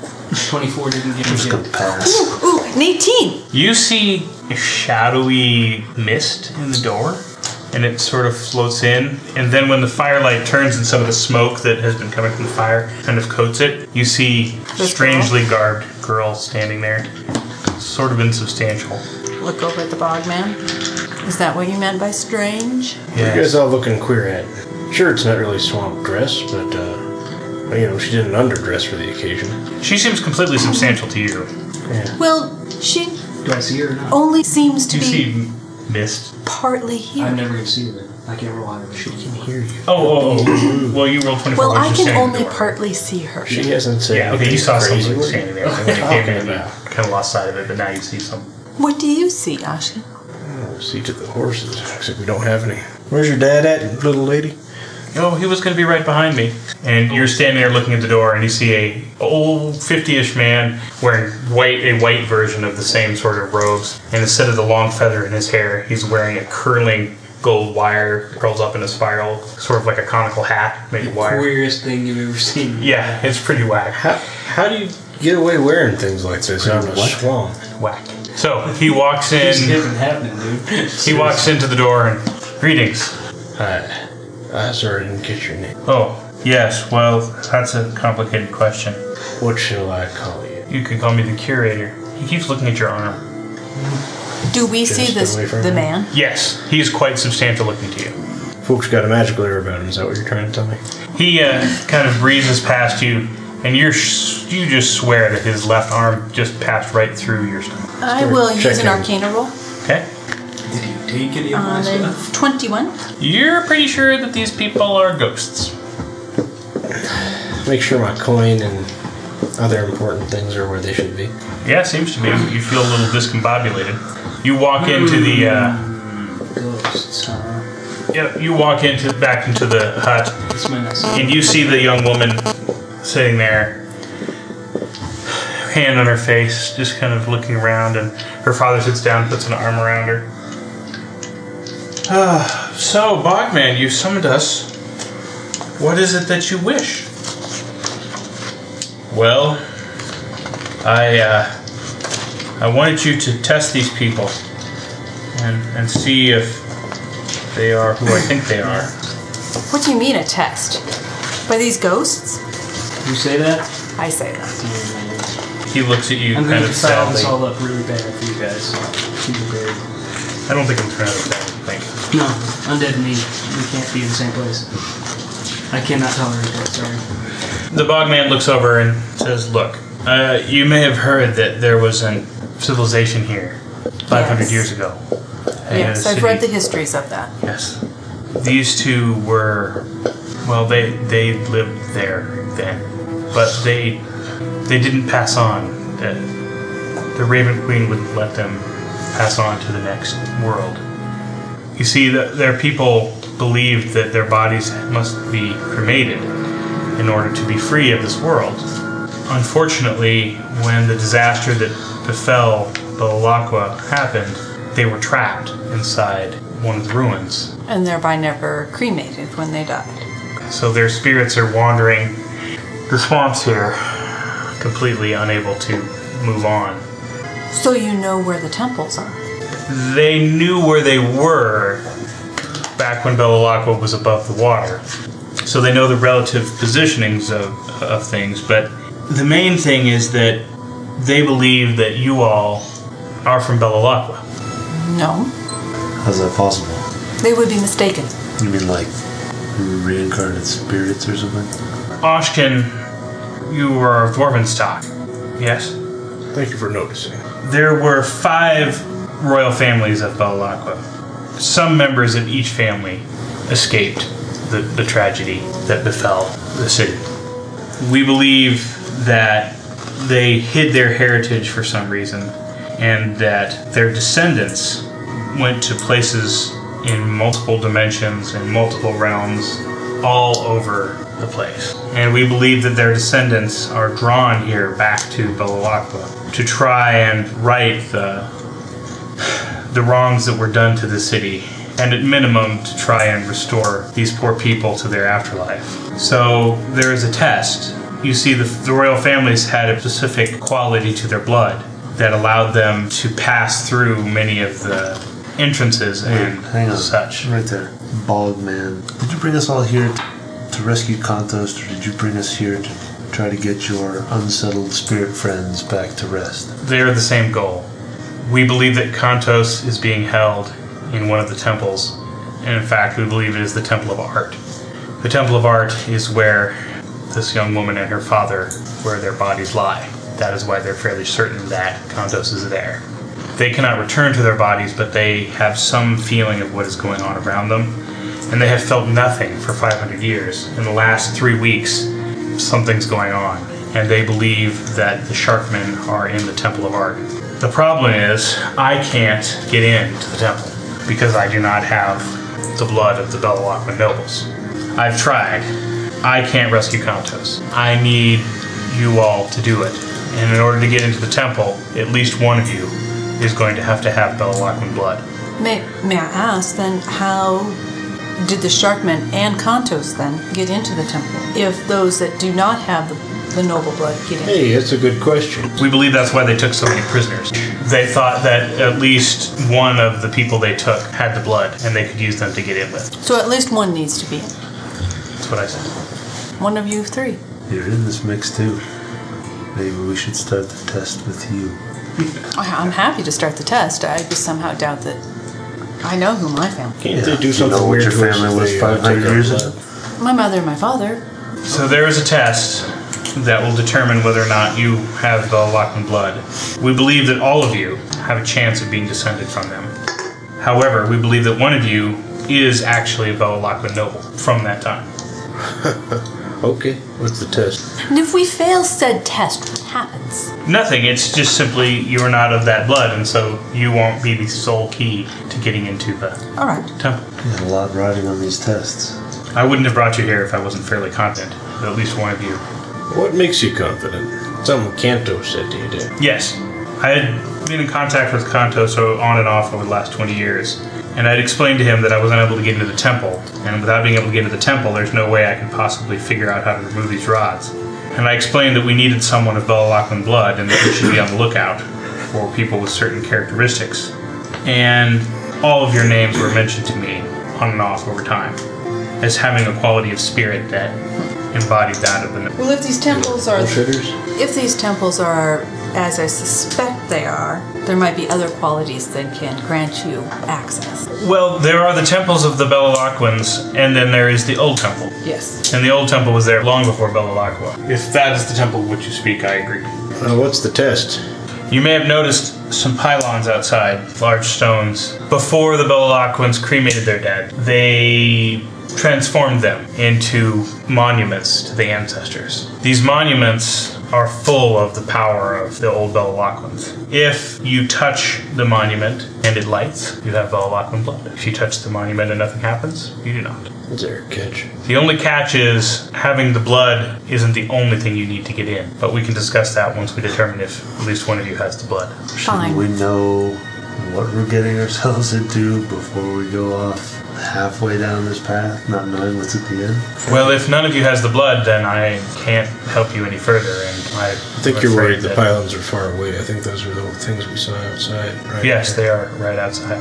24 didn't get Just me. gonna pass. Ooh, an 18. You see a shadowy mist in the door, and it sort of floats in. And then when the firelight turns and some of the smoke that has been coming from the fire kind of coats it, you see a strangely garbed girl standing there, sort of insubstantial. Look over at the Bogman. Is that what you meant by strange? You guys all looking queer-headed. Sure, it's not really swamp dress, but, she did an underdress for the occasion. She seems completely substantial to you. Yeah. Well, she Do I see her or not? only seems to You be see mist. partly here. I'm never going to see her then. I can't roll out of She it. can hear you. Oh. Well, you rolled 24. Well, while I she's can standing in the only door. partly see her. She hasn't said Yeah, okay, you saw anything something crazy. standing there. And when you came in, you kind of lost sight of it, but now you see some. What do you see, Ashkin? Oh, see to the horses, except we don't have any. Where's your dad at, little lady? Oh, he was going to be right behind me. And you're standing there looking at the door, and you see a old 50-ish man wearing a white version of the same sort of robes. And instead of the long feather in his hair, he's wearing a curling gold wire that curls up in a spiral, sort of like a conical hat made of wire. Queerest thing you've ever seen. Yeah, it's pretty whack. How do you get away wearing things like this out in a swamp? Whack. So he walks It's in. hip and happening, dude. He walks into the door and greetings. Hi. Sorry, I didn't get your name. Oh, yes. Well, that's a complicated question. What shall I call you? You could call me the curator. He keeps looking at your arm. Do we see Just away from the him. man? Yes, he is quite substantial looking to you. Folks got a magical air about him. Is that what you're trying to tell me? He kind of breezes past you, and you just swear that his left arm just passed right through your stomach. I will use checking. an Arcana roll. Okay? Did you take any of my stuff? 21. You're pretty sure that these people are ghosts. Make sure my coin and other important things are where they should be. Yeah, seems to be. You feel a little discombobulated. You walk into the. Ghosts, huh? Yeah, you walk back into the hut, This might not see. and you see the young woman sitting there, hand on her face, just kind of looking around, and her father sits down, puts an arm around her. So, Bogman, you summoned us. What is it that you wish? Well, I wanted you to test these people. and see if they are who I think they are. What do you mean a test? By these ghosts? You say that? I say that. He looks at you I'm kind going of to foul sadly. this all up really bad for you guys. Super bad. I don't think I'm trying to think. No, undead and me, we can't be in the same place. I cannot tolerate that, sorry. The Bogman looks over and says, "Look, you may have heard that there was a civilization here 500 Yes. years ago. Yes, I've read the histories of that. Yes. These two were, well, they lived there then, but they didn't pass on. The Raven Queen wouldn't let them pass on to the next world. You see, their people believed that their bodies must be cremated in order to be free of this world. Unfortunately, when the disaster that befell Belulaqua happened, they were trapped inside one of the ruins. And thereby never cremated when they died. So their spirits are wandering the swamps here, completely unable to move on. So you know where the temples are? They knew where they were back when Belulaqua was above the water. So they know the relative positionings of things, but the main thing is that they believe that you all are from Belulaqua. No. How's that possible? They would be mistaken. You mean like reincarnated spirits or something? Oshkin, you are of Dwarven stock, yes? Thank you for noticing. There were 5 royal families of Belulaqua. Some members of each family escaped the tragedy that befell the city. We believe that they hid their heritage for some reason, and that their descendants went to places in multiple dimensions and multiple realms all over the place. And we believe that their descendants are drawn here back to Belulaqua to try and right the wrongs that were done to the city, and at minimum to try and restore these poor people to their afterlife. So there is a test. You see, the royal families had a specific quality to their blood that allowed them to pass through many of the entrances and Hang on. such. Right there. Bogman. Did you bring us all here to rescue Kantos, or did you bring us here to try to get your unsettled spirit friends back to rest? They are the same goal. We believe that Kantos is being held in one of the temples, and in fact we believe it is the Temple of Art. The Temple of Art is where this young woman and her father, where their bodies lie. That is why they're fairly certain that Kantos is there. They cannot return to their bodies, but they have some feeling of what is going on around them, and they have felt nothing for 500 years. In the last 3 weeks, something's going on, and they believe that the Sharkmen are in the Temple of Art. The problem is, I can't get into the temple because I do not have the blood of the Belulaqua nobles. I've tried. I can't rescue Kantos. I need you all to do it. And in order to get into the temple, at least one of you is going to have Belulaquen blood. May I ask then, how did the Sharkmen and Kantos then get into the temple if those that do not have the noble blood get in? Hey, that's a good question. We believe that's why they took so many prisoners. They thought that at least one of the people they took had the blood, and they could use them to get in with. So at least one needs to be in. That's what I said. One of you 3. You're in this mix too. Maybe we should start the test with you. I'm happy to start the test. I just somehow doubt that I know who my family is. Can't they do You something know what weird your to us family if was they, 500 take our years blood? ago? My mother and my father. So there is a test that will determine whether or not you have Belulaquen blood. We believe that all of you have a chance of being descended from them. However, we believe that one of you is actually a Belulaquen noble from that time. Okay, what's the test? And if we fail said test, what happens? Nothing, it's just simply you are not of that blood, and so you won't be the sole key to getting into the All right. temple. You had a lot riding on these tests. I wouldn't have brought you here if I wasn't fairly confident that at least one of you. What makes you confident? Something Kanto said to you, did. Yes, I had been in contact with Kanto so on and off over the last 20 years, and I'd explained to him that I was unable to get into the temple, and without being able to get into the temple, there's no way I could possibly figure out how to remove these rods. And I explained that we needed someone of Belulaquen blood, and that we should be on the lookout for people with certain characteristics. And all of your names were mentioned to me on and off over time as having a quality of spirit that embodied that of the. Well, if these temples are, Bullshitters? if these temples are, as I suspect they are, there might be other qualities that can grant you access. Well, there are the temples of the Bellalacquans, and then there is the old temple. Yes. And the old temple was there long before Bellalacqua. If that is the temple of which you speak, I agree. What's the test? You may have noticed some pylons outside, large stones. Before the Bellalacquans cremated their dead, they transformed them into monuments to the ancestors. These monuments are full of the power of the old Bellalacquans. If you touch the monument and it lights, you have Bellalacquan blood. If you touch the monument and nothing happens, you do not. Is there a catch? The only catch is having the blood isn't the only thing you need to get in, but we can discuss that once we determine if at least one of you has the blood. Fine. We know what we're getting ourselves into before we go off halfway down this path, not knowing what's at the end. Well, if none of you has the blood, then I can't help you any further, and I think you're worried the pylons are far away. I think those are the things we saw outside, right? Yes, they are right outside.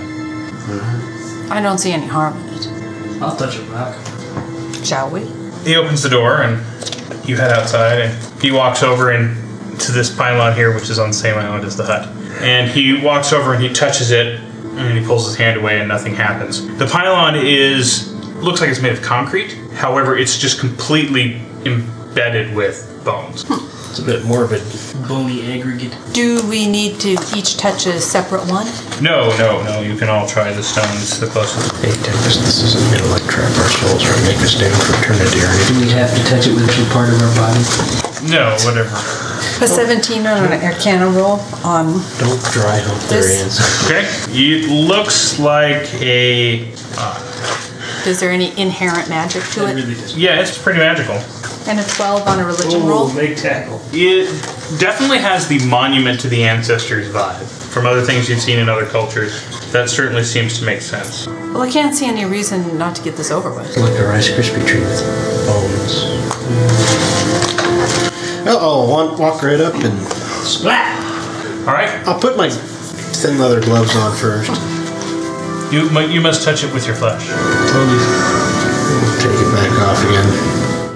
I don't see any harm in it. I'll touch a rock. Shall we? He opens the door, and you head outside, and he walks over to this pylon here, which is on the same island as the hut. And he walks over and he touches it, and he pulls his hand away, and nothing happens. The pylon looks like it's made of concrete. However, it's just completely embedded with bones. It's a bit morbid. Bony aggregate. Do we need to each touch a separate one? No. You can all try the stones the closest. Hey, Tempest, this isn't meant to like trap our souls or make us stand for eternity or anything. Do we have to touch it with a part of our body? No, whatever. A 17 on an Arcana roll on. Don't dry hump their This- hands. Okay. It looks like a. Is there any inherent magic to It it? really does. Yeah, it's pretty magical. And a 12 on a religion roll? big tackle. It definitely has the monument to the ancestors vibe. From other things you've seen in other cultures, that certainly seems to make sense. Well, I can't see any reason not to get this over with. Like a Rice Krispie treat with bones. I'll walk right up and Splat! All right. I'll put my thin leather gloves on first. You must touch it with your flesh. Take it back off again.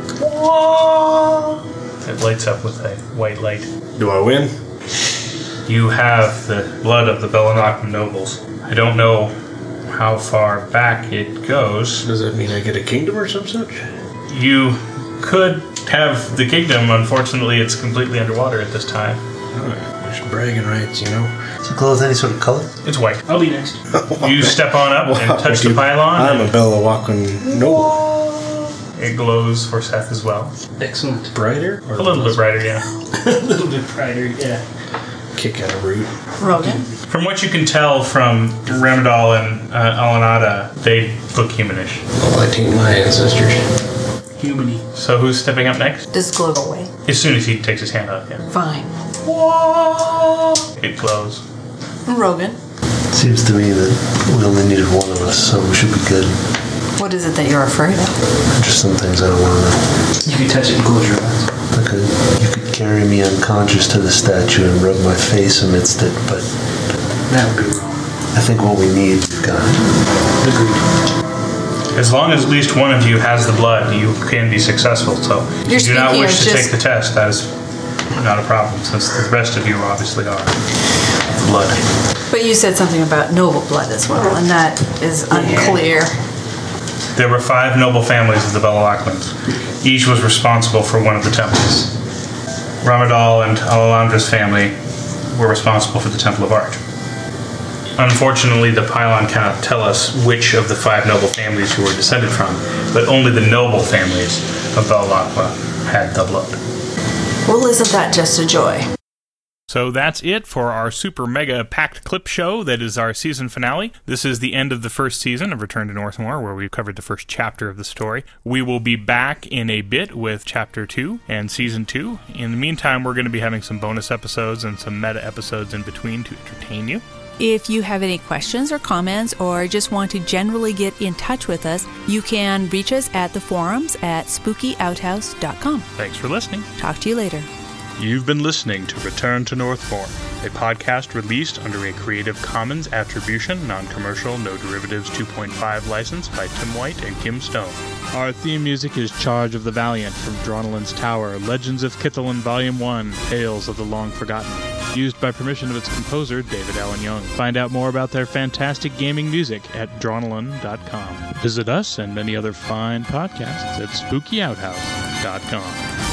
It lights up with a white light. Do I win? You have the blood of the Bellanacqua nobles. I don't know how far back it goes. Does that mean I get a kingdom or some such? You could have the kingdom. Unfortunately, it's completely underwater at this time. There's bragging rights, you know. Does it glow with any sort of color? It's white. I'll be next. You step on up and touch the pylon. I'm a Bellalacquan noble. It glows for Seth as well. Excellent. Brighter? A little bit brighter, yeah. A little bit brighter, yeah. Kick out a root. Rogan? From what you can tell from Ramadal and Alanada, they look humanish. Well, I taint my ancestors. Humany. So who's stepping up next? Does glow go away? As soon as he takes his hand out, yeah. Fine. It glows. Rogan? Seems to me that we only needed one of us, so we should be good. What is it that you're afraid of? Just some things I don't want to know. You can touch it and close your eyes. You could carry me unconscious to the statue and rub my face amidst it, but That would be wrong. I think what we need, we've got. Agreed. As long as at least one of you has the blood, you can be successful. So if you do not speaking wish of to just- take the test, that is not a problem, since the rest of you obviously are. Blood. But you said something about noble blood as well, and that is unclear. There were 5 noble families of the Bellalacquans. Each was responsible for one of the temples. Ramadal and Alalandra's family were responsible for the Temple of Art. Unfortunately, the pylon cannot tell us which of the 5 noble families you were descended from, but only the noble families of Bellalacqua had the blood. Well, isn't that just a joy? So that's it for our super mega packed clip show that is our season finale. This is the end of the first season of Return to Northmoor, where we've covered the first chapter of the story. We will be back in a bit with Chapter 2 and Season 2. In the meantime, we're going to be having some bonus episodes and some meta episodes in between to entertain you. If you have any questions or comments or just want to generally get in touch with us, you can reach us at the forums at spookyouthouse.com. Thanks for listening. Talk to you later. You've been listening to Return to Northbourne, a podcast released under a Creative Commons Attribution, Non-Commercial, No Derivatives 2.5 license by Tim White and Kim Stone. Our theme music is Charge of the Valiant from Dronelin's Tower, Legends of Kithalin Volume 1, Tales of the Long Forgotten, used by permission of its composer, David Allen Young. Find out more about their fantastic gaming music at dronelin.com. Visit us and many other fine podcasts at spookyouthouse.com.